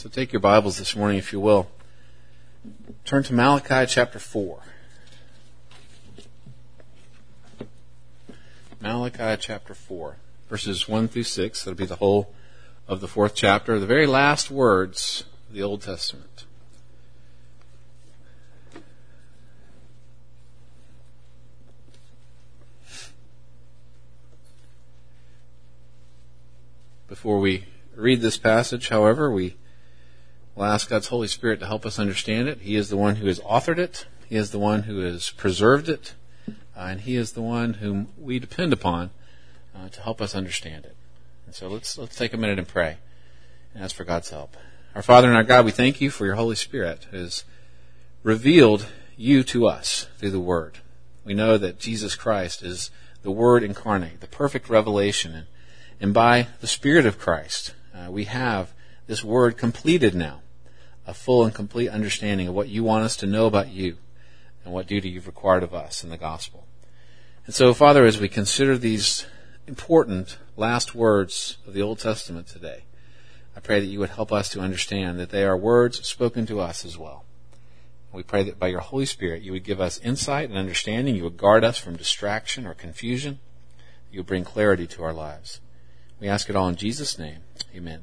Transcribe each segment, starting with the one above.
So take your Bibles this morning, if you will. Turn to Malachi chapter 4. Malachi chapter 4, verses 1 through 6. That'll be the whole of the fourth chapter, the very last words of the Old Testament. Before we read this passage, however, we will ask God's Holy Spirit to help us understand it. He is the one who has authored it. He is the one who has preserved it. And He is the one whom we depend upon to help us understand it. And so let's take a minute and pray and ask for God's help. Our Father and our God, we thank You for Your Holy Spirit who has revealed You to us through the Word. We know that Jesus Christ is the Word incarnate, the perfect revelation. And by the Spirit of Christ, we have this Word completed now, a full and complete understanding of what You want us to know about You and what duty You've required of us in the gospel. And so, Father, as we consider these important last words of the Old Testament today, I pray that You would help us to understand that they are words spoken to us as well. We pray that by Your Holy Spirit You would give us insight and understanding. You would guard us from distraction or confusion. You would bring clarity to our lives. We ask it all in Jesus' name. Amen.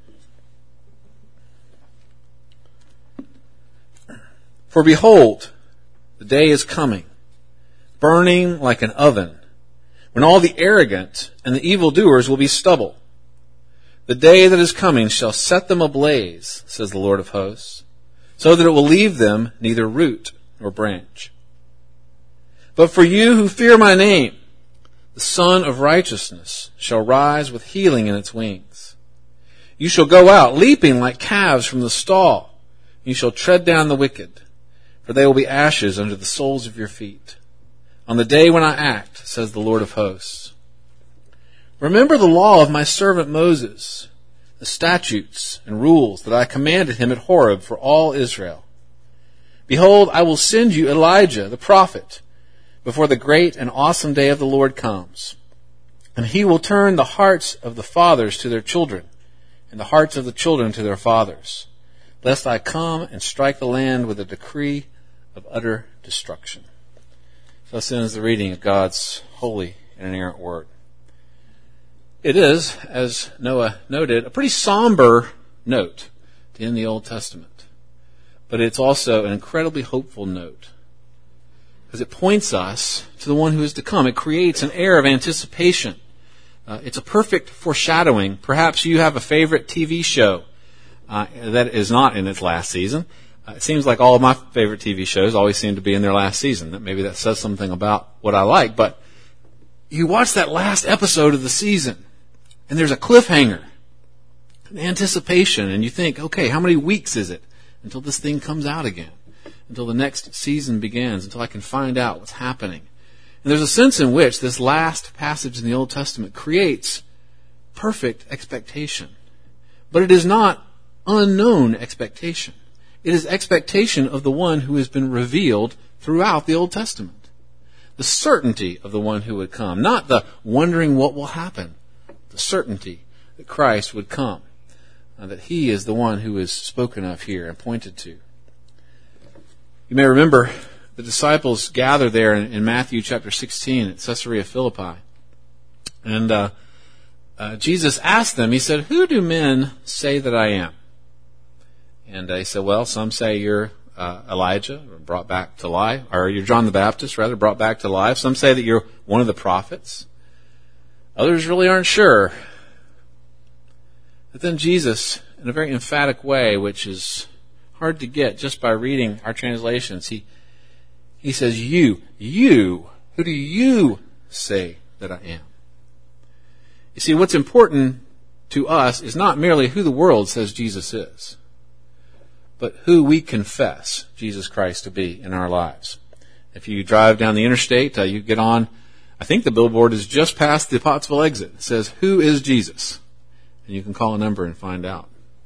For behold, the day is coming, burning like an oven, when all the arrogant and the evildoers will be stubble. The day that is coming shall set them ablaze, says the Lord of hosts, so that it will leave them neither root nor branch. But for you who fear my name, the Son of Righteousness shall rise with healing in its wings. You shall go out leaping like calves from the stall. You shall tread down the wicked, for they will be ashes under the soles of your feet. On the day when I act, says the Lord of hosts. Remember the law of my servant Moses, the statutes and rules that I commanded him at Horeb for all Israel. Behold, I will send you Elijah, the prophet, before the great and awesome day of the Lord comes. And he will turn the hearts of the fathers to their children, and the hearts of the children to their fathers, lest I come and strike the land with a decree of utter destruction. Thus ends the reading of God's holy and inerrant word. It is, as Noah noted, a pretty somber note to end the Old Testament. But it's also an incredibly hopeful note, because it points us to the one who is to come. It creates an air of anticipation. It's a perfect foreshadowing. Perhaps you have a favorite TV show that is not in its last season. It seems like all of my favorite TV shows always seem to be in their last season. Maybe that says something about what I like. But you watch that last episode of the season, and there's a cliffhanger, an anticipation, and you think, okay, how many weeks is it until this thing comes out again? Until the next season begins, until I can find out what's happening. And there's a sense in which this last passage in the Old Testament creates perfect expectation. But it is not unknown expectation. It is expectation of the one who has been revealed throughout the Old Testament. The certainty of the one who would come. Not the wondering what will happen. The certainty that Christ would come. That He is the one who is spoken of here and pointed to. You may remember the disciples gather there in Matthew chapter 16 at Caesarea Philippi. And Jesus asked them, He said, who do men say that I am? And they said, well, some say you're Elijah, brought back to life, or you're John the Baptist, rather, brought back to life. Some say that you're one of the prophets. Others really aren't sure. But then Jesus, in a very emphatic way, which is hard to get just by reading our translations, he says, who do you say that I am? You see, what's important to us is not merely who the world says Jesus is, but who we confess Jesus Christ to be in our lives. If you drive down the interstate, you get on, I think the billboard is just past the Pottsville exit. It says, who is Jesus? And you can call a number and find out.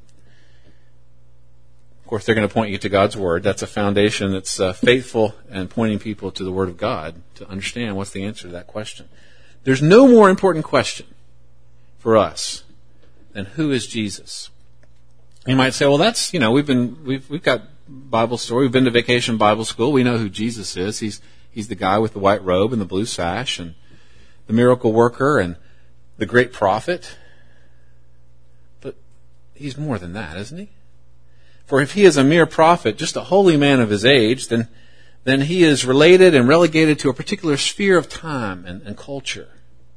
Of course, they're going to point you to God's Word. That's a foundation that's faithful and pointing people to the Word of God to understand what's the answer to that question. There's no more important question for us than who is Jesus? You might say, well, that's, we've got Bible story. We've been to Vacation Bible School. We know who Jesus is. He's the guy with the white robe and the blue sash and the miracle worker and the great prophet. But he's more than that, isn't he? For if he is a mere prophet, just a holy man of his age, then he is related and relegated to a particular sphere of time and culture.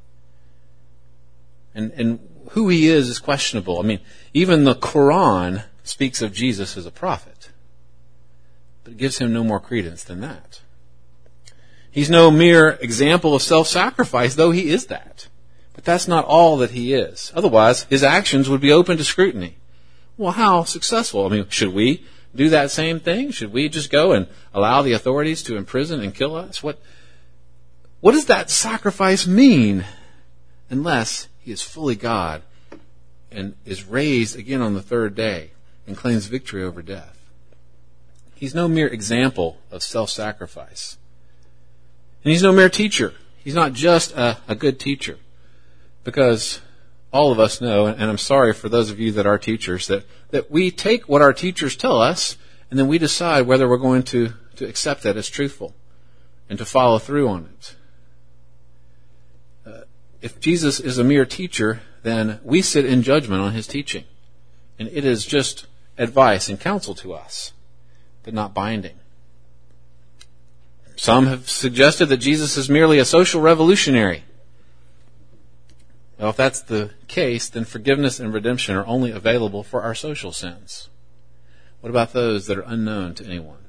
And who he is questionable. I mean, even the Quran speaks of Jesus as a prophet, but it gives him no more credence than that. He's no mere example of self-sacrifice, though he is that. But that's not all that he is. Otherwise, his actions would be open to scrutiny. Well, how successful? I mean, should we do that same thing? Should we just go and allow the authorities to imprison and kill us? What does that sacrifice mean unless he is fully God and is raised again on the third day and claims victory over death? He's no mere example of self-sacrifice. And he's no mere teacher. He's not just a good teacher. Because all of us know, and I'm sorry for those of you that are teachers, that we take what our teachers tell us and then we decide whether we're going to accept that as truthful and to follow through on it. If Jesus is a mere teacher, then we sit in judgment on his teaching. And it is just advice and counsel to us, but not binding. Some have suggested that Jesus is merely a social revolutionary. Well, if that's the case, then forgiveness and redemption are only available for our social sins. What about those that are unknown to anyone?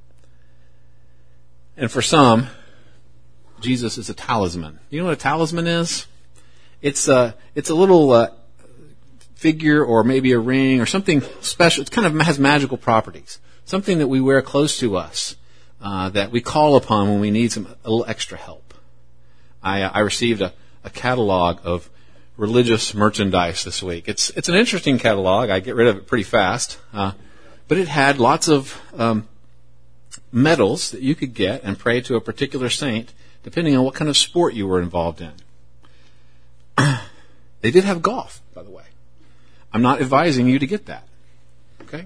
And for some, Jesus is a talisman. You know what a talisman is? It's a little figure or maybe a ring or something special. It kind of has magical properties. Something that we wear close to us that we call upon when we need a little extra help. I received a catalog of religious merchandise this week. It's an interesting catalog. I get rid of it pretty fast. But it had lots of medals that you could get and pray to a particular saint depending on what kind of sport you were involved in. They did have golf, by the way. I'm not advising you to get that. Okay?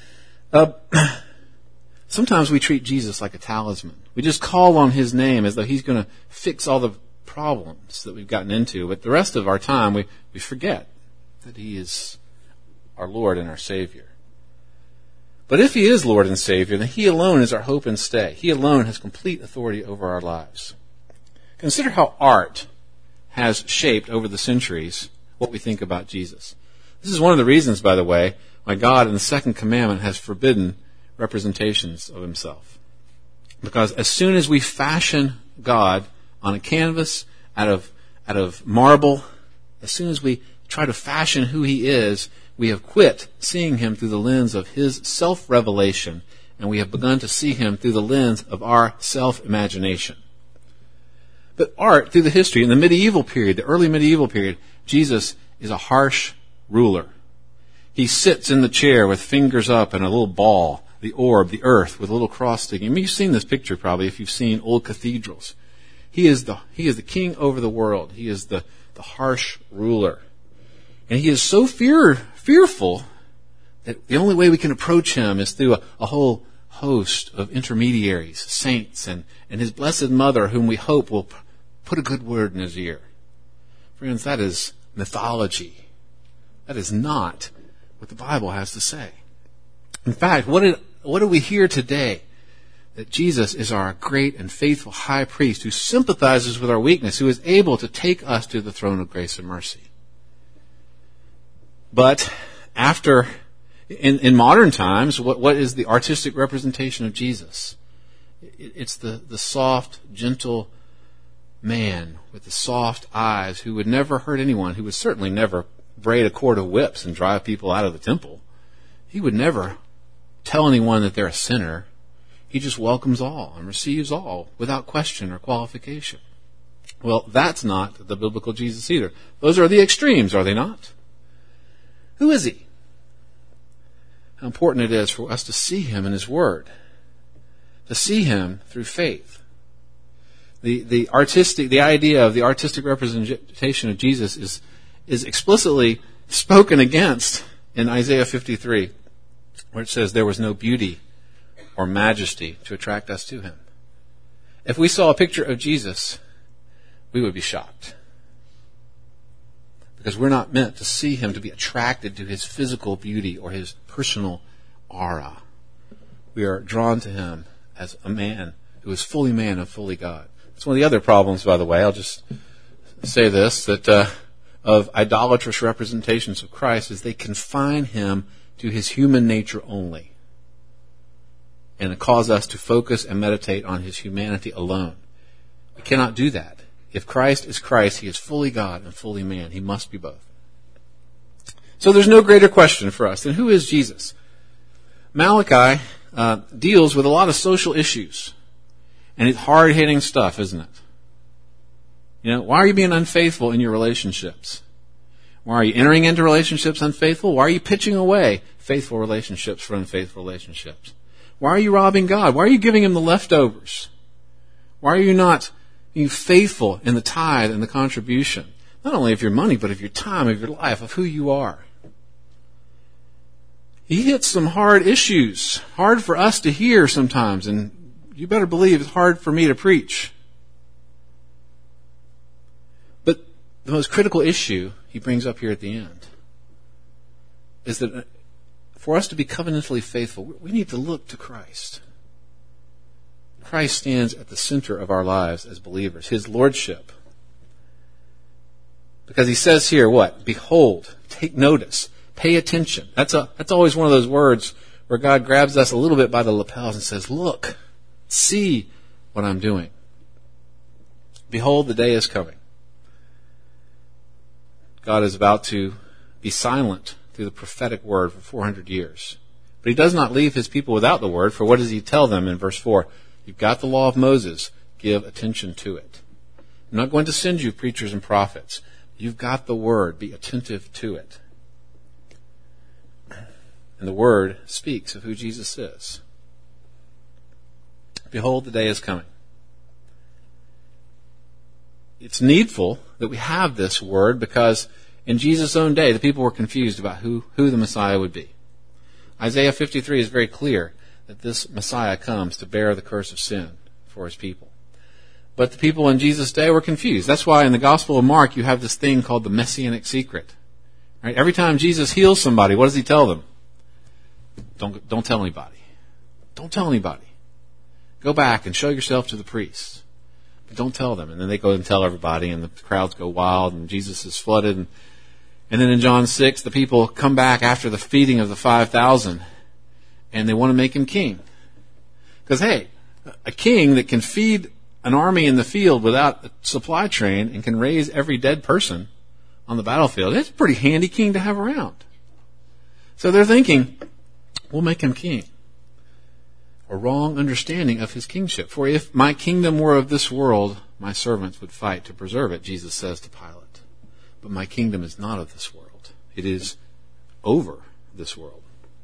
Sometimes we treat Jesus like a talisman. We just call on his name as though he's going to fix all the problems that we've gotten into. But the rest of our time, we forget that he is our Lord and our Savior. But if he is Lord and Savior, then he alone is our hope and stay. He alone has complete authority over our lives. Consider how art has shaped over the centuries what we think about Jesus. This is one of the reasons, by the way, why God in the second commandment has forbidden representations of himself. Because as soon as we fashion God on a canvas out of marble, as soon as we try to fashion who he is, we have quit seeing him through the lens of his self-revelation, and we have begun to see him through the lens of our self-imagination. But art, through the history, in the medieval period, the early medieval period, Jesus is a harsh ruler. He sits in the chair with fingers up and a little ball, the orb, the earth, with a little cross sticking. I mean, you've seen this picture probably if you've seen old cathedrals. He is the king over the world. He is the harsh ruler. And he is so fearful that the only way we can approach him is through a whole host of intermediaries, saints, and his blessed mother, whom we hope will put a good word in his ear. Friends, that is mythology. That is not what the Bible has to say. In fact, what do we hear today? That Jesus is our great and faithful high priest who sympathizes with our weakness, who is able to take us to the throne of grace and mercy. But in modern times, what is the artistic representation of Jesus? It's the soft, gentle man with the soft eyes who would never hurt anyone, who would certainly never braid a cord of whips and drive people out of the temple. He would never tell anyone that they're a sinner. He just welcomes all and receives all without question or qualification. Well, that's not the biblical Jesus either. Those are the extremes, are they not? Who is he? How important it is for us to see him in his word, to see him through faith. The idea of the artistic representation of Jesus is explicitly spoken against in Isaiah 53, where it says there was no beauty or majesty to attract us to him. If we saw a picture of Jesus, we would be shocked. Because we're not meant to see him to be attracted to his physical beauty or his personal aura. We are drawn to him as a man who is fully man and fully God. That's one of the other problems, by the way. I'll just say this, that of idolatrous representations of Christ is they confine him to his human nature only. And it causes us to focus and meditate on his humanity alone. We cannot do that. If Christ is Christ, he is fully God and fully man. He must be both. So there's no greater question for us than who is Jesus? Malachi deals with a lot of social issues. And it's hard-hitting stuff, isn't it? You know, why are you being unfaithful in your relationships? Why are you entering into relationships unfaithful? Why are you pitching away faithful relationships for unfaithful relationships? Why are you robbing God? Why are you giving him the leftovers? Why are you not being faithful in the tithe and the contribution? Not only of your money, but of your time, of your life, of who you are. He hits some hard issues, hard for us to hear sometimes, and you better believe it's hard for me to preach. But the most critical issue he brings up here at the end is that for us to be covenantally faithful, we need to look to Christ. Christ stands at the center of our lives as believers, his lordship. Because he says here, what? Behold, take notice, pay attention. That's always one of those words where God grabs us a little bit by the lapels and says, look, see what I'm doing. Behold, the day is coming. God is about to be silent through the prophetic word for 400 years. But he does not leave his people without the word, for what does he tell them in verse 4? You've got the law of Moses. Give attention to it. I'm not going to send you preachers and prophets. You've got the word. Be attentive to it. And the word speaks of who Jesus is. Behold, the day is coming. It's needful that we have this word because in Jesus' own day, the people were confused about who the Messiah would be. Isaiah 53 is very clear that this Messiah comes to bear the curse of sin for his people. But the people in Jesus' day were confused. That's why in the Gospel of Mark you have this thing called the Messianic secret. Right? Every time Jesus heals somebody, what does he tell them? Don't tell anybody. Don't tell anybody. Go back and show yourself to the priests. But don't tell them. And then they go and tell everybody, and the crowds go wild, and Jesus is flooded. And then in John 6, the people come back after the feeding of the 5,000, and they want to make him king. Because, hey, a king that can feed an army in the field without a supply train and can raise every dead person on the battlefield, it's a pretty handy king to have around. So they're thinking, we'll make him king. A wrong understanding of his kingship. For if my kingdom were of this world, my servants would fight to preserve it, Jesus says to Pilate. But my kingdom is not of this world. It is over this world.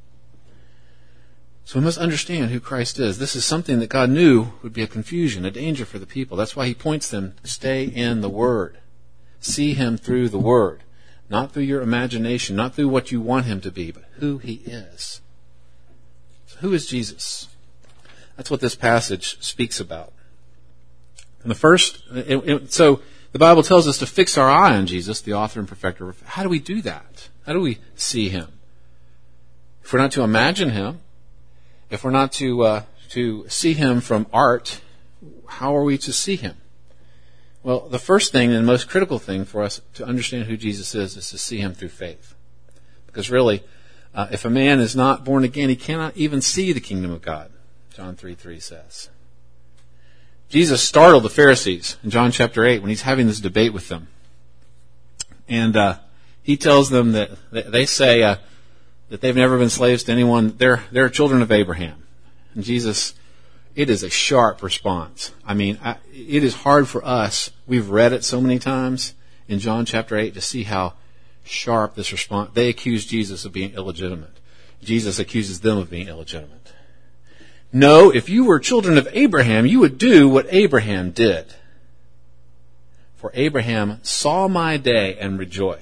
So we must understand who Christ is. This is something that God knew would be a confusion, a danger for the people. That's why he points them to stay in the Word. See him through the Word. Not through your imagination, not through what you want him to be, but who he is. So who is Jesus? That's what this passage speaks about. And the first, so the Bible tells us to fix our eye on Jesus, the author and perfecter. How do we do that? How do we see him? If we're not to imagine him, if we're not to see him from art, how are we to see him? Well, the first thing and most critical thing for us to understand who Jesus is to see him through faith. Because really, if a man is not born again, he cannot even see the kingdom of God. John 3:3 says. Jesus startled the Pharisees in John chapter 8 when he's having this debate with them. And he tells them that they say that they've never been slaves to anyone. They're children of Abraham. And Jesus, it is a sharp response. I mean, it is hard for us. We've read it so many times in John chapter 8 to see how sharp this response. They accuse Jesus of being illegitimate. Jesus accuses them of being illegitimate. No, if you were children of Abraham, you would do what Abraham did. For Abraham saw my day and rejoiced.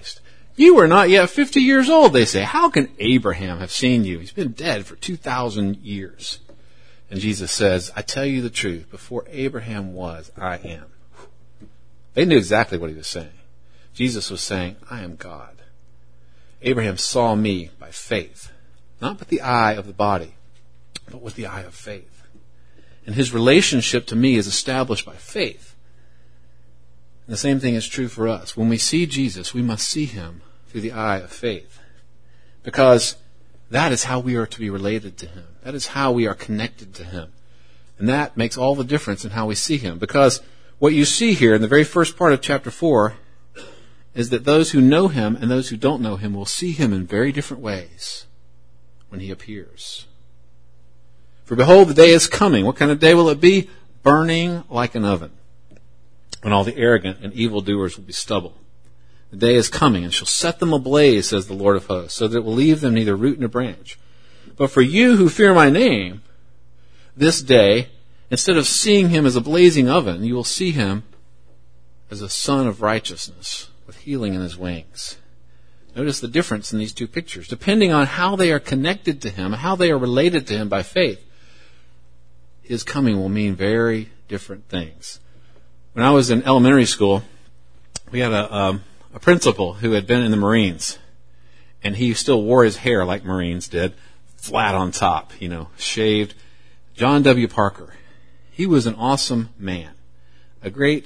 You were not yet 50 years old, they say. How can Abraham have seen you? He's been dead for 2,000 years. And Jesus says, I tell you the truth, before Abraham was, I am. They knew exactly what he was saying. Jesus was saying, I am God. Abraham saw me by faith, not with the eye of the body, but with the eye of faith. And his relationship to me is established by faith. And the same thing is true for us. When we see Jesus, we must see him through the eye of faith, because that is how we are to be related to him. That is how we are connected to him. And that makes all the difference in how we see him, because what you see here in the very first part of chapter 4 is that those who know him and those who don't know him will see him in very different ways when he appears. For behold, the day is coming. What kind of day will it be? Burning like an oven, when all the arrogant and evildoers will be stubble. The day is coming, and shall set them ablaze, says the Lord of hosts, so that it will leave them neither root nor branch. But for you who fear my name, this day, instead of seeing him as a blazing oven, you will see him as a son of righteousness, with healing in his wings. Notice the difference in these two pictures. Depending on how they are connected to him, how they are related to him by faith, his coming will mean very different things. When I was in elementary school, we had a principal who had been in the Marines, and he still wore his hair like Marines did, flat on top, shaved. John W. Parker. He was an awesome man, a great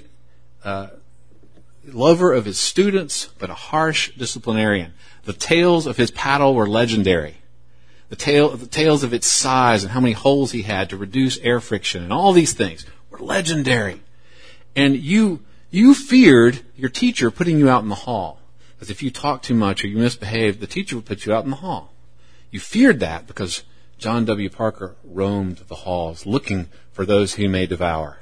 lover of his students, but a harsh disciplinarian. The tales of his paddle were legendary. The tales of its size and how many holes he had to reduce air friction and all these things were legendary. And you feared your teacher putting you out in the hall, because if you talked too much or you misbehaved, the teacher would put you out in the hall. You feared that because John W. Parker roamed the halls looking for those he may devour.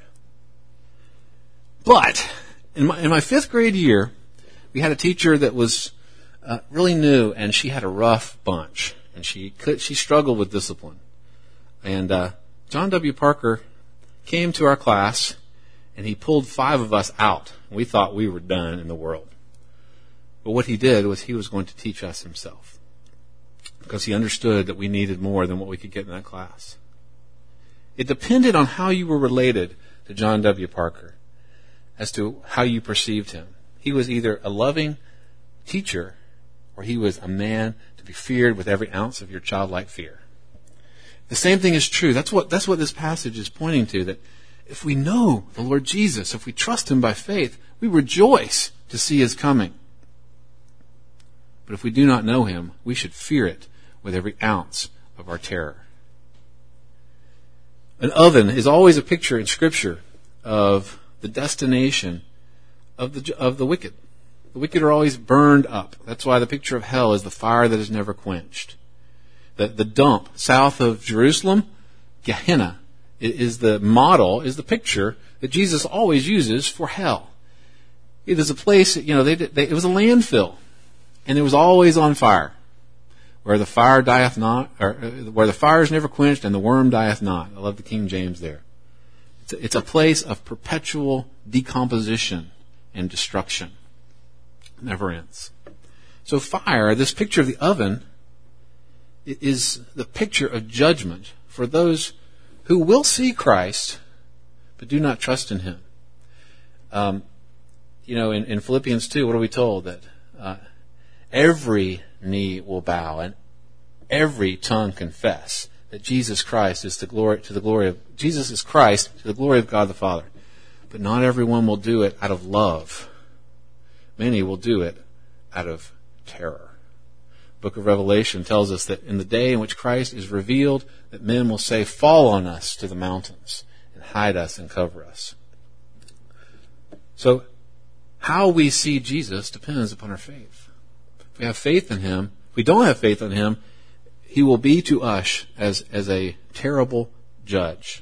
But in my fifth grade year, we had a teacher that was really new, and she had a rough bunch, and she struggled with discipline. And John W. Parker came to our class, and he pulled 5 of us out. We thought we were done in the world. But what he did was he was going to teach us himself, because he understood that we needed more than what we could get in that class. It depended on how you were related to John W. Parker as to how you perceived him. He was either a loving teacher or he was a man to be feared with every ounce of your childlike fear. The same thing is true. That's what this passage is pointing to, that if we know the Lord Jesus, if we trust him by faith, we rejoice to see his coming. But if we do not know him, we should fear it with every ounce of our terror. An oven is always a picture in Scripture of the destination of the wicked. The wicked are always burned up. That's why the picture of hell is the fire that is never quenched. The dump south of Jerusalem, Gehenna, is the model, is the picture that Jesus always uses for hell. It is a place, it was a landfill, and it was always on fire. Where the fire dieth not, or where the fire is never quenched and the worm dieth not. I love the King James there. It's a place of perpetual decomposition and destruction. It never ends. So fire, this picture of the oven, is the picture of judgment for those who will see Christ but do not trust in him. In Philippians 2, what are we told? That every knee will bow and every tongue confess that Jesus Christ is Jesus is Christ to the glory of God the Father. But not everyone will do it out of love. Many will do it out of terror. The book of Revelation tells us that in the day in which Christ is revealed, that men will say, "Fall on us to the mountains and hide us and cover us." So how we see Jesus depends upon our faith. If we have faith in him, if we don't have faith in him, he will be to us as a terrible judge.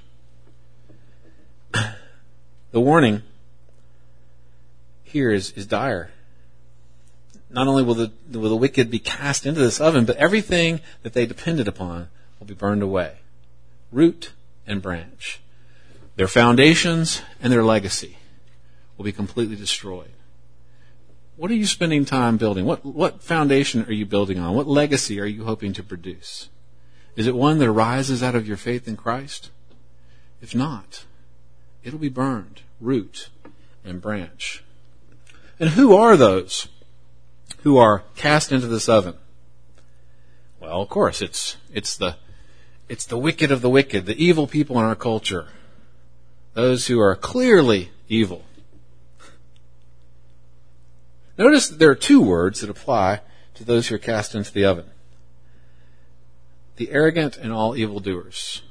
The warning here is dire. Not only will the wicked be cast into this oven, but everything that they depended upon will be burned away. Root and branch. Their foundations and their legacy will be completely destroyed. What are you spending time building? What foundation are you building on? What legacy are you hoping to produce? Is it one that arises out of your faith in Christ? If not, it'll be burned, root and branch. And who are those who are cast into this oven? Well, of course, it's the wicked of the wicked, the evil people in our culture. Those who are clearly evil. Notice that there are two words that apply to those who are cast into the oven. The arrogant and all evildoers.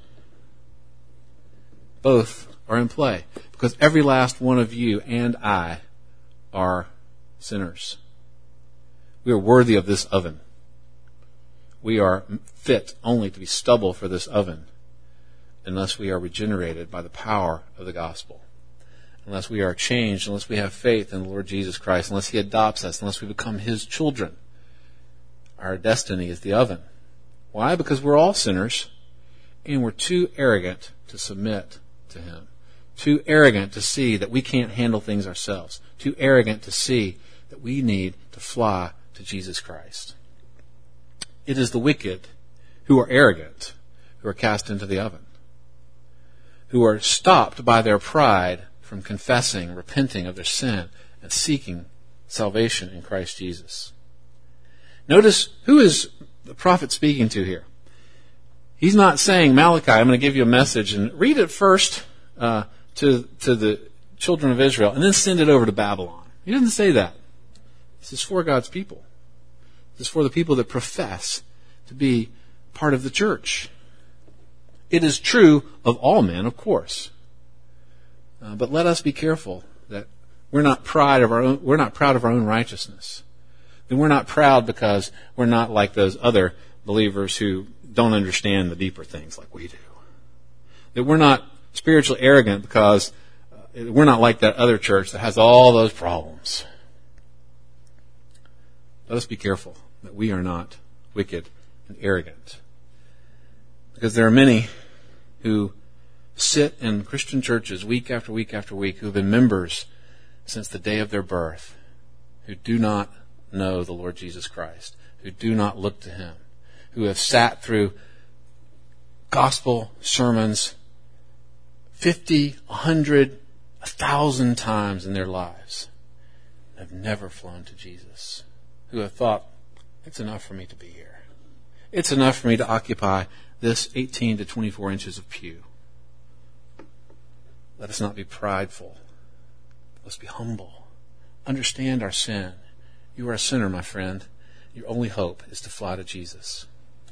Both are in play, because every last one of you and I are sinners. We are worthy of this oven. We are fit only to be stubble for this oven unless we are regenerated by the power of the gospel. Unless we are changed, unless we have faith in the Lord Jesus Christ, unless He adopts us, unless we become His children. Our destiny is the oven. Why? Because we're all sinners, and we're too arrogant to submit to Him. Too arrogant to see that we can't handle things ourselves. Too arrogant to see that we need to fly to Jesus Christ. It is the wicked who are arrogant who are cast into the oven, who are stopped by their pride from confessing, repenting of their sin, and seeking salvation in Christ Jesus. Notice, who is the prophet speaking to here? He's not saying, Malachi, I'm going to give you a message, and read it first to the children of Israel, and then send it over to Babylon. He doesn't say that. This is for God's people. This is for the people that profess to be part of the church. It is true of all men, of course. But let us be careful that we're not proud of our own righteousness. That we're not proud because we're not like those other believers who don't understand the deeper things like we do. That we're not spiritually arrogant because we're not like that other church that has all those problems. Let us be careful that we are not wicked and arrogant. Because there are many who sit in Christian churches week after week after week who have been members since the day of their birth, who do not know the Lord Jesus Christ, who do not look to Him, who have sat through gospel sermons 50, 100, 1,000 times in their lives, have never flown to Jesus, who have thought, it's enough for me to be here. It's enough for me to occupy this 18 to 24 inches of pew. Let us not be prideful. Let's be humble. Understand our sin. You are a sinner, my friend. Your only hope is to fly to Jesus.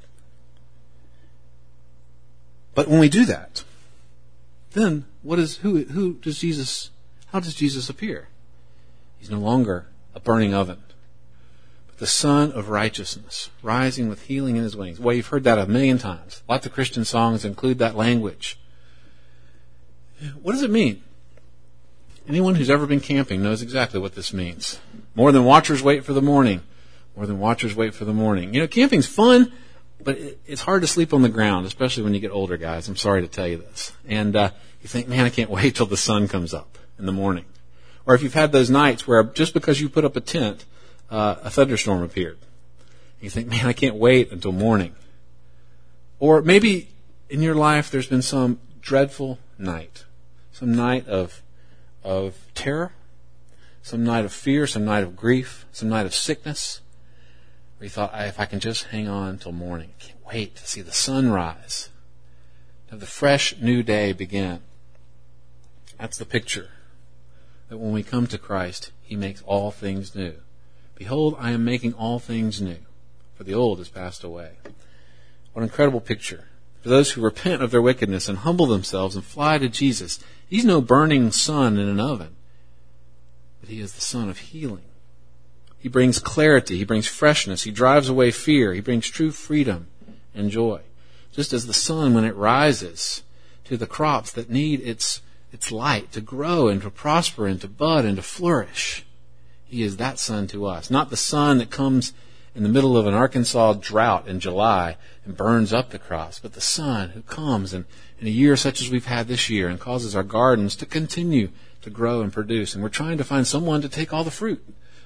But when we do that, then how does Jesus appear? He's no longer a burning oven, but the Son of righteousness, rising with healing in His wings. Well, you've heard that 1,000,000 times. Lots of Christian songs include that language. What does it mean? Anyone who's ever been camping knows exactly what this means. More than watchers wait for the morning. More than watchers wait for the morning. You know, camping's fun, but it's hard to sleep on the ground, especially when you get older, guys. I'm sorry to tell you this. And you think, man, I can't wait till the sun comes up in the morning. Or if you've had those nights where just because you put up a tent, a thunderstorm appeared. You think, man, I can't wait until morning. Or maybe in your life there's been some dreadful night. Some night of terror, some night of fear, some night of grief, some night of sickness, where you thought, if I can just hang on till morning, I can't wait to see the sun rise, to have the fresh new day begin. That's the picture, that when we come to Christ, He makes all things new. Behold, I am making all things new, for the old has passed away. What an incredible picture. For those who repent of their wickedness and humble themselves and fly to Jesus, He's no burning sun in an oven, but He is the Son of healing. He brings clarity. He brings freshness. He drives away fear. He brings true freedom and joy. Just as the sun, when it rises to the crops that need its light to grow and to prosper and to bud and to flourish, He is that sun to us. Not the sun that comes in the middle of an Arkansas drought in July and burns up the crops, but the sun who comes in a year such as we've had this year and causes our gardens to continue to grow and produce. And we're trying to find someone to take all the fruit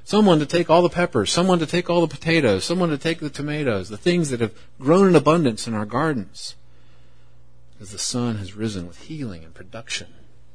someone to take all the peppers, someone to take all the potatoes, someone to take the tomatoes, the things that have grown in abundance in our gardens. Because the sun has risen with healing and production.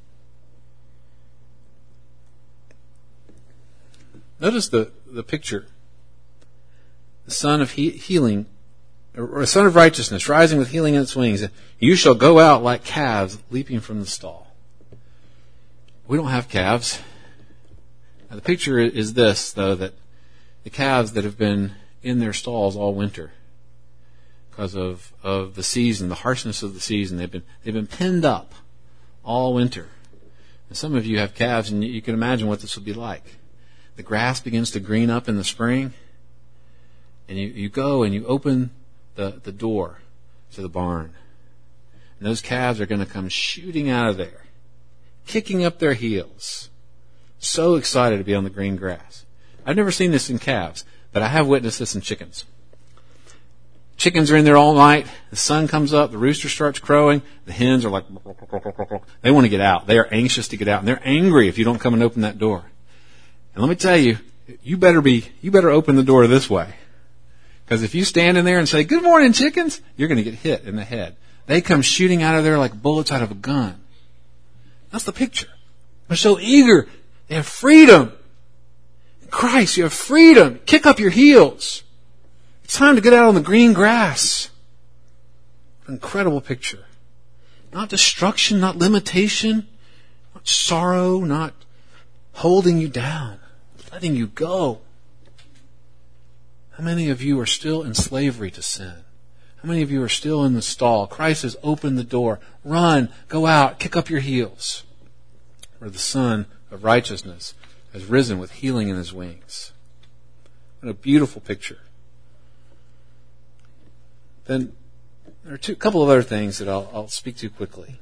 Notice the picture. The sun of healing, or a son of righteousness, rising with healing in its wings. You shall go out like calves leaping from the stall. We don't have calves. Now, the picture is this, though, that the calves that have been in their stalls all winter because of the season, the harshness of the season, they've been penned up all winter. And some of you have calves, and you can imagine what this would be like. The grass begins to green up in the spring, and you go and you open the door to the barn. And those calves are going to come shooting out of there, kicking up their heels, so excited to be on the green grass. I've never seen this in calves, but I have witnessed this in chickens. Chickens are in there all night. The sun comes up. The rooster starts crowing. The hens are like, they want to get out. They are anxious to get out. And they're angry if you don't come and open that door. And let me tell you, you better open the door this way. Because if you stand in there and say, "Good morning, chickens," you're going to get hit in the head. They come shooting out of there like bullets out of a gun. That's the picture. They're so eager. They have freedom. In Christ, you have freedom. Kick up your heels. It's time to get out on the green grass. An incredible picture. Not destruction, not limitation, not sorrow, not holding you down, letting you go. How many of you are still in slavery to sin? How many of you are still in the stall? Christ has opened the door. Run, go out, kick up your heels. For the Son of righteousness has risen with healing in his wings. What a beautiful picture. Then there are a couple of other things that I'll speak to quickly.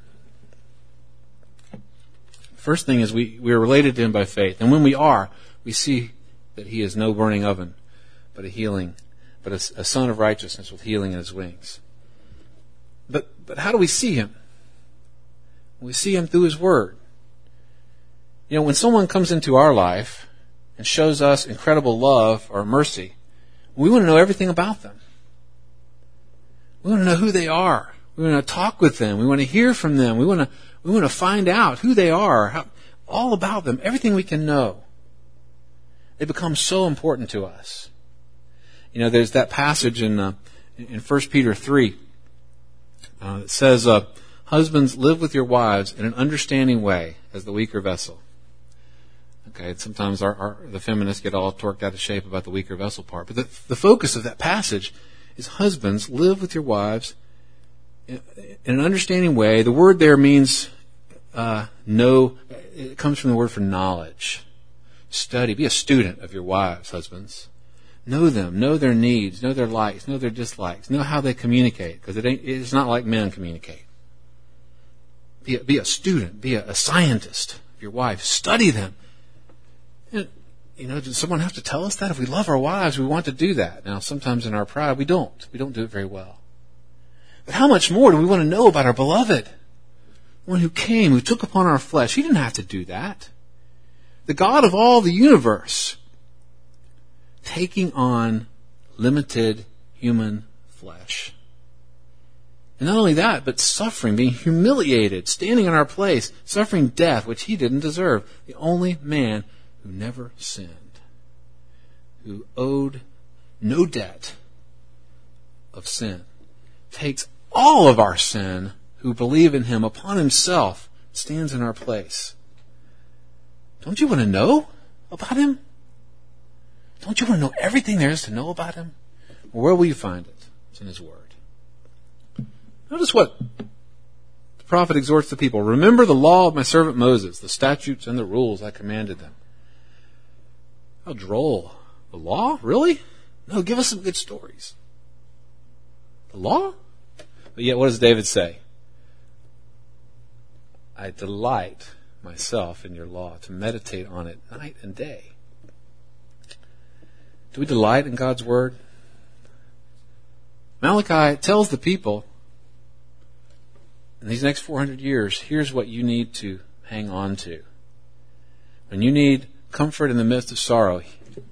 First thing is we are related to him by faith. And when we are, we see that he is no burning oven, but a son of righteousness with healing in his wings. But how do we see him? We see him through his word. You know, when someone comes into our life and shows us incredible love or mercy, we want to know everything about them. We want to know who they are. We want to talk with them. We want to hear from them. We want to find out who they are, all about them, everything we can know. They become so important to us. You know, there's that passage in 1 Peter 3 that says, "Husbands, live with your wives in an understanding way as the weaker vessel." Okay, sometimes the feminists get all torqued out of shape about the weaker vessel part. But the focus of that passage is husbands, live with your wives in an understanding way. The word there means know. It comes from the word for knowledge. Study. Be a student of your wives, husbands. Know them. Know their needs. Know their likes. Know their dislikes. Know how they communicate. Because it's not like men communicate. Be a student. Be a scientist of your wife. Study them. And, you know, does someone have to tell us that? If we love our wives, we want to do that. Now, sometimes in our pride, we don't. We don't do it very well. But how much more do we want to know about our beloved? One who came, who took upon our flesh. He didn't have to do that. The God of all the universe, taking on limited human flesh. And not only that, but suffering, being humiliated, standing in our place, suffering death, which he didn't deserve. The only man who never sinned, who owed no debt of sin, takes all of our sin, who believe in him, upon himself, stands in our place. Don't you want to know about him? Don't you want to know everything there is to know about him? Well, where will you find it? It's in his word. Notice what the prophet exhorts the people. Remember the law of my servant Moses, the statutes and the rules I commanded them. How droll. The law? Really? No, give us some good stories. The law? But yet what does David say? I delight myself in your law, to meditate on it night and day. Do we delight in God's word? Malachi tells the people, in these next 400 years, here's what you need to hang on to. When you need comfort in the midst of sorrow,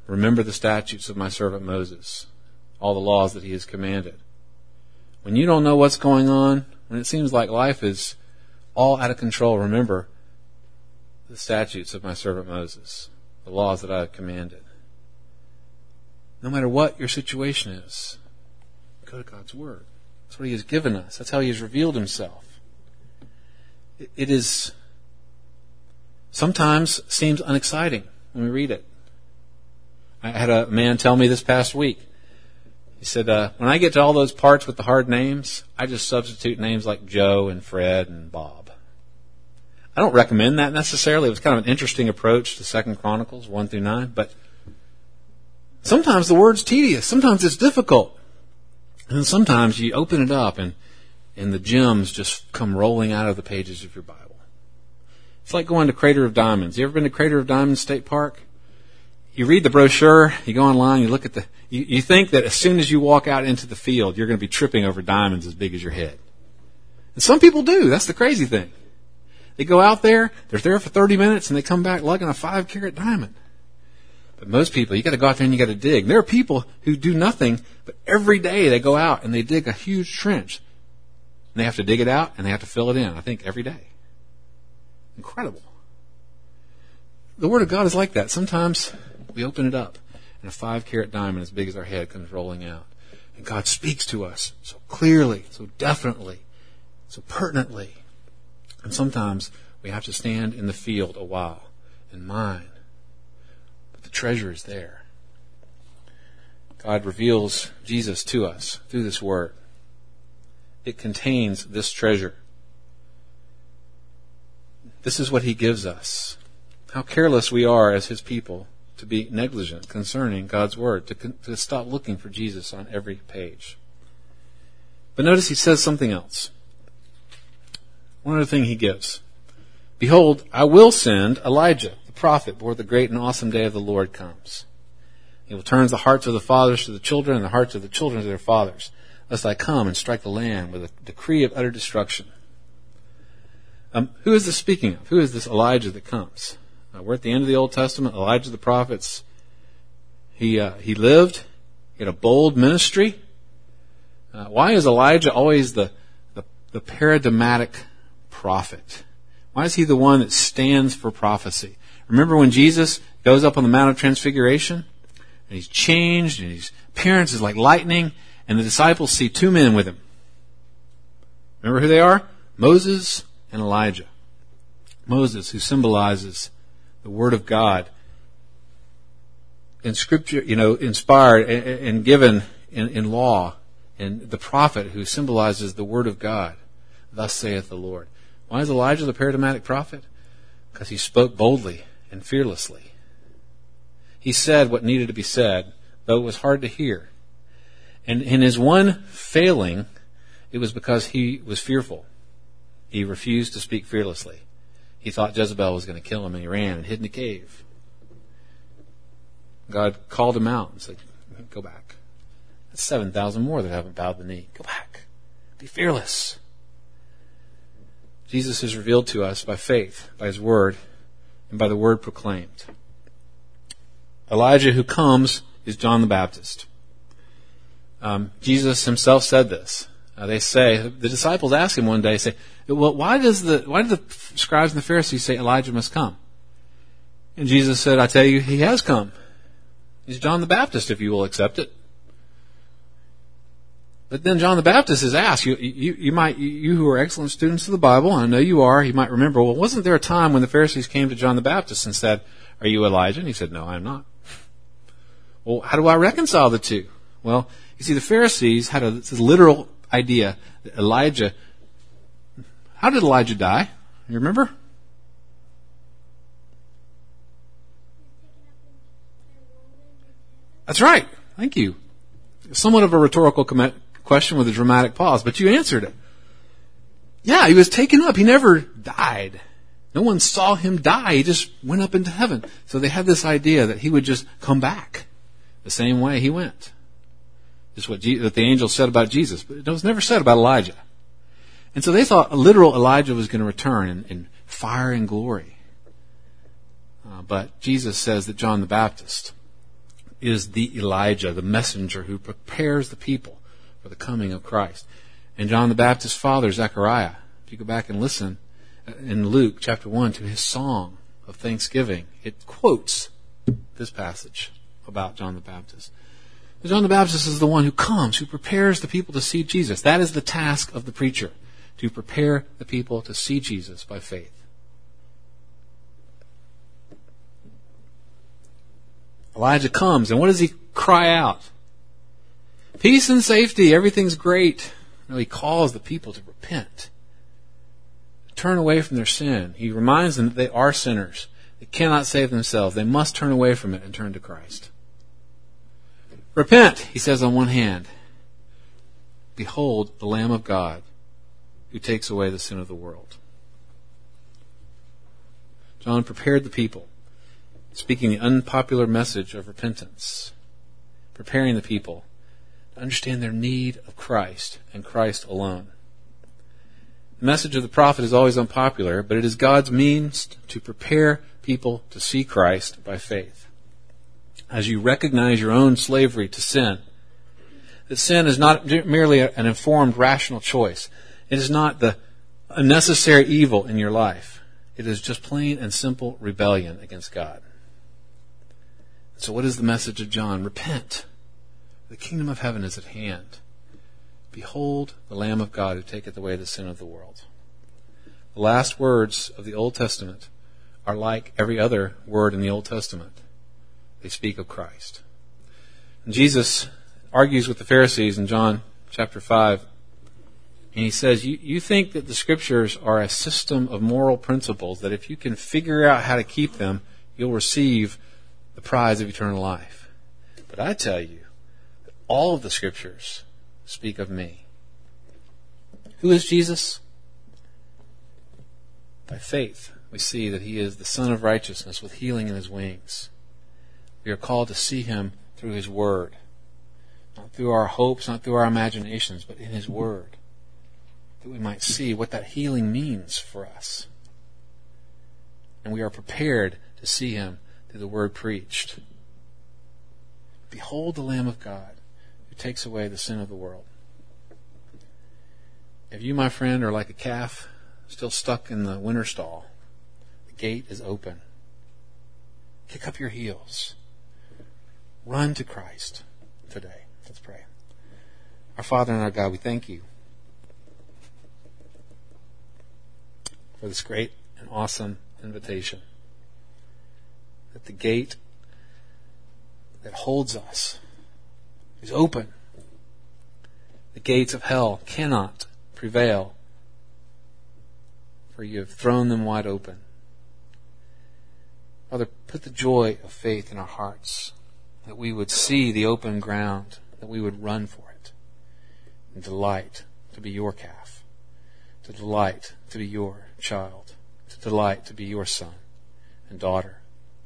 remember the statutes of my servant Moses, all the laws that he has commanded. When you don't know what's going on, when it seems like life is all out of control, remember the statutes of my servant Moses, the laws that I have commanded. No matter what your situation is, go to God's Word. That's what he has given us. That's how he has revealed himself. It is sometimes seems unexciting when we read it. I had a man tell me this past week. He said, when I get to all those parts with the hard names, I just substitute names like Joe and Fred and Bob. I don't recommend that necessarily. It was kind of an interesting approach to 2 Chronicles 1 through 9, but sometimes the word's tedious. Sometimes it's difficult. And then sometimes you open it up and the gems just come rolling out of the pages of your Bible. It's like going to Crater of Diamonds. You ever been to Crater of Diamonds State Park? You read the brochure, you go online, you look at you think that as soon as you walk out into the field, you're going to be tripping over diamonds as big as your head. And some people do. That's the crazy thing. They go out there, they're there for 30 minutes, and they come back lugging a 5-carat diamond. But most people, you got to go out there and you got to dig. There are people who do nothing, but every day they go out and they dig a huge trench. And they have to dig it out and they have to fill it in, I think, every day. Incredible. The Word of God is like that. Sometimes we open it up and a 5-carat diamond as big as our head comes rolling out. And God speaks to us so clearly, so definitely, so pertinently. And sometimes we have to stand in the field a while and mine. But the treasure is there. God reveals Jesus to us through this Word. It contains this treasure. This is what he gives us. How careless we are as his people to be negligent concerning God's Word, to stop looking for Jesus on every page. But notice he says something else. One other thing he gives. Behold, I will send Elijah, the prophet, before the great and awesome day of the Lord comes. He will turn the hearts of the fathers to the children and the hearts of the children to their fathers, lest I come and strike the land with a decree of utter destruction. Who is this speaking of? Who is this Elijah that comes? We're at the end of the Old Testament. Elijah the prophet, he lived, he had a bold ministry. Why is Elijah always the paradigmatic prophet? Why is he the one that stands for prophecy? Remember when Jesus goes up on the Mount of Transfiguration? And he's changed, and his appearance is like lightning, and the disciples see 2 men with him. Remember who they are? Moses and Elijah. Moses, who symbolizes the Word of God in Scripture, inspired and given in law, and the prophet who symbolizes the Word of God. Thus saith the Lord. Why is Elijah the paradigmatic prophet? Because he spoke boldly and fearlessly. He said what needed to be said, though it was hard to hear. And in his one failing, it was because he was fearful. He refused to speak fearlessly. He thought Jezebel was going to kill him, and he ran and hid in a cave. God called him out and said, go back. That's 7,000 more that haven't bowed the knee. Go back. Be fearless. Jesus is revealed to us by faith, by his Word, and by the Word proclaimed. Elijah who comes is John the Baptist. Jesus himself said this. They say, the disciples ask him one day, say, well, why do the scribes and the Pharisees say Elijah must come? And Jesus said, I tell you, he has come. He's John the Baptist, if you will accept it. But then John the Baptist is asked, you who are excellent students of the Bible, I know you are, you might remember, well, wasn't there a time when the Pharisees came to John the Baptist and said, are you Elijah? And he said, no, I am not. Well, how do I reconcile the two? Well, you see, the Pharisees had this literal idea that Elijah, how did Elijah die? You remember? That's right. Thank you. Somewhat of a rhetorical question with a dramatic pause, but you answered it. Yeah, he was taken up. He never died. No one saw him die. He just went up into heaven. So they had this idea that he would just come back the same way he went. Just what the angel said about Jesus, but it was never said about Elijah. And so they thought a literal Elijah was going to return in fire and glory. But Jesus says that John the Baptist is the Elijah, the messenger who prepares the people for the coming of Christ. And John the Baptist's father, Zechariah, if you go back and listen in Luke chapter 1 to his song of thanksgiving, it quotes this passage about John the Baptist. John the Baptist is the one who comes, who prepares the people to see Jesus. That is the task of the preacher, to prepare the people to see Jesus by faith. Elijah comes, and what does he cry out? Peace and safety, everything's great. No, he calls the people to repent, turn away from their sin. He reminds them that they are sinners. They cannot save themselves. They must turn away from it and turn to Christ. Repent, he says on one hand. Behold the Lamb of God who takes away the sin of the world. John prepared the people, speaking the unpopular message of repentance, preparing the people to understand their need of Christ and Christ alone. The message of the prophet is always unpopular, but it is God's means to prepare people to see Christ by faith. As you recognize your own slavery to sin, that sin is not merely an informed, rational choice. It is not the unnecessary evil in your life. It is just plain and simple rebellion against God. So what is the message of John? Repent. The kingdom of heaven is at hand. Behold the Lamb of God who taketh away the sin of the world. The last words of the Old Testament are like every other word in the Old Testament. They speak of Christ. And Jesus argues with the Pharisees in John chapter 5. And he says, you think that the Scriptures are a system of moral principles, that if you can figure out how to keep them, you'll receive the prize of eternal life. But I tell you, that all of the Scriptures speak of me. Who is Jesus? By faith, we see that he is the Son of righteousness with healing in his wings. We are called to see him through his word. Not through our hopes, not through our imaginations, but in his word. That we might see what that healing means for us. And we are prepared to see him through the word preached. Behold the Lamb of God who takes away the sin of the world. If you, my friend, are like a calf still stuck in the winter stall, the gate is open. Kick up your heels. Run to Christ today. Let's pray. Our Father and our God, we thank you for this great and awesome invitation. That the gate that holds us is open. The gates of hell cannot prevail, for you have thrown them wide open. Father, put the joy of faith in our hearts, that we would see the open ground, that we would run for it, and delight to be your calf, to delight to be your child, to delight to be your son and daughter.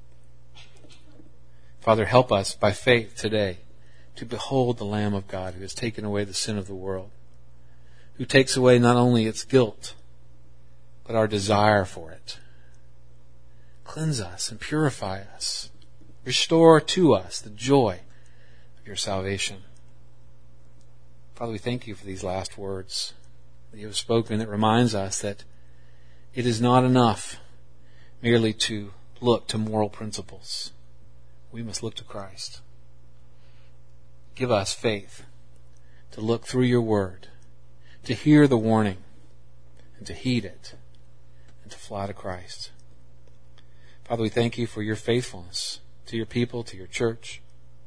Father, help us by faith today to behold the Lamb of God who has taken away the sin of the world, who takes away not only its guilt, but our desire for it. Cleanse us and purify us. Restore to us the joy of your salvation. Father, we thank you for these last words that you have spoken that reminds us that it is not enough merely to look to moral principles. We must look to Christ. Give us faith to look through your word, to hear the warning, and to heed it, and to fly to Christ. Father, we thank you for your faithfulness to your people, to your church.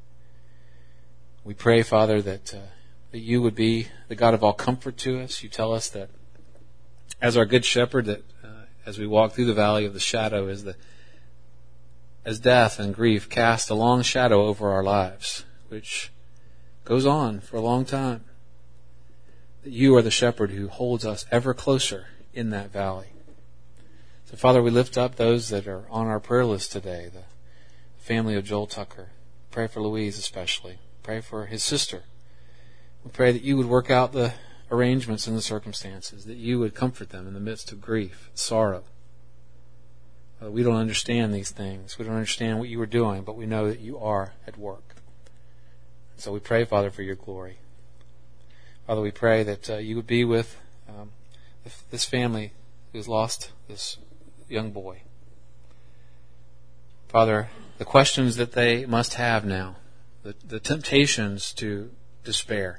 We pray, Father, that you would be the God of all comfort to us. You tell us that as our good shepherd, that as we walk through the valley of the shadow, as death and grief cast a long shadow over our lives, which goes on for a long time, that you are the shepherd who holds us ever closer in that valley. So, Father, we lift up those that are on our prayer list today, the family of Joel Tucker. Pray for Louise especially. Pray for his sister. We pray that you would work out the arrangements and the circumstances, that you would comfort them in the midst of grief and sorrow. We don't understand these things. We don't understand what you are doing, but we know that you are at work. So we pray, Father, for your glory. Father, we pray that you would be with this family who has lost this young boy. Father, the questions that they must have now, the temptations to despair.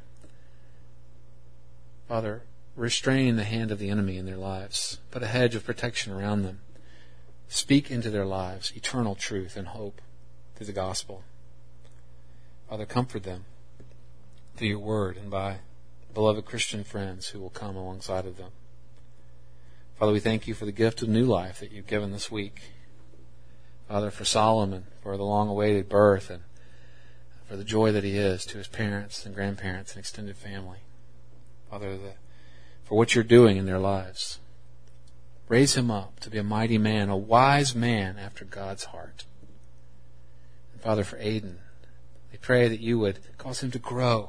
Father, restrain the hand of the enemy in their lives. Put a hedge of protection around them. Speak into their lives eternal truth and hope through the gospel. Father, comfort them through your word and by beloved Christian friends who will come alongside of them. Father, we thank you for the gift of new life that you've given this week. Father, for Solomon, for the long-awaited birth, and for the joy that he is to his parents and grandparents and extended family. Father, for what you're doing in their lives. Raise him up to be a mighty man, a wise man after God's heart. And Father, for Aiden, we pray that you would cause him to grow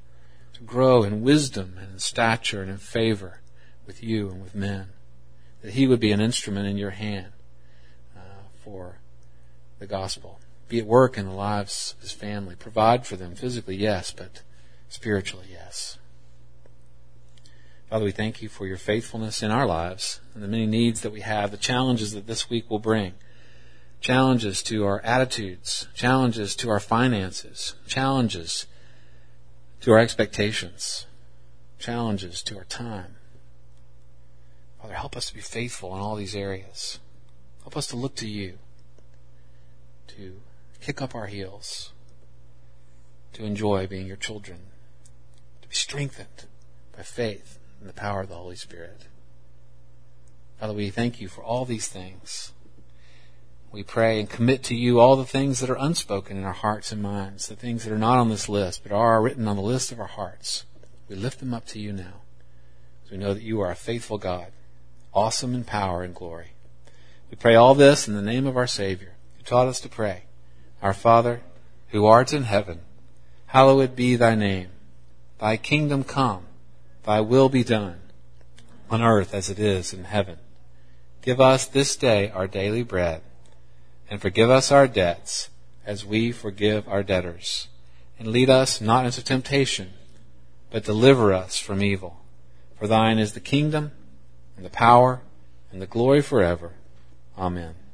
in wisdom and in stature and in favor with you and with men. That he would be an instrument in your hand for the gospel. Be at work in the lives of his family. Provide for them physically, yes, but spiritually, yes. Father, we thank you for your faithfulness in our lives and the many needs that we have, the challenges that this week will bring. Challenges to our attitudes, challenges to our finances, challenges to our expectations, challenges to our time. Father, help us to be faithful in all these areas. Help us to look to you, to kick up our heels, to enjoy being your children, to be strengthened by faith and the power of the Holy Spirit. Father, we thank you for all these things. We pray and commit to you all the things that are unspoken in our hearts and minds, the things that are not on this list, but are written on the list of our hearts. We lift them up to you now, as we know that you are a faithful God, awesome in power and glory. We pray all this in the name of our Savior, who taught us to pray. Our Father, who art in heaven, hallowed be thy name. Thy kingdom come, thy will be done, on earth as it is in heaven. Give us this day our daily bread, and forgive us our debts as we forgive our debtors. And lead us not into temptation, but deliver us from evil. For thine is the kingdom, and the power, and the glory forever. Amen.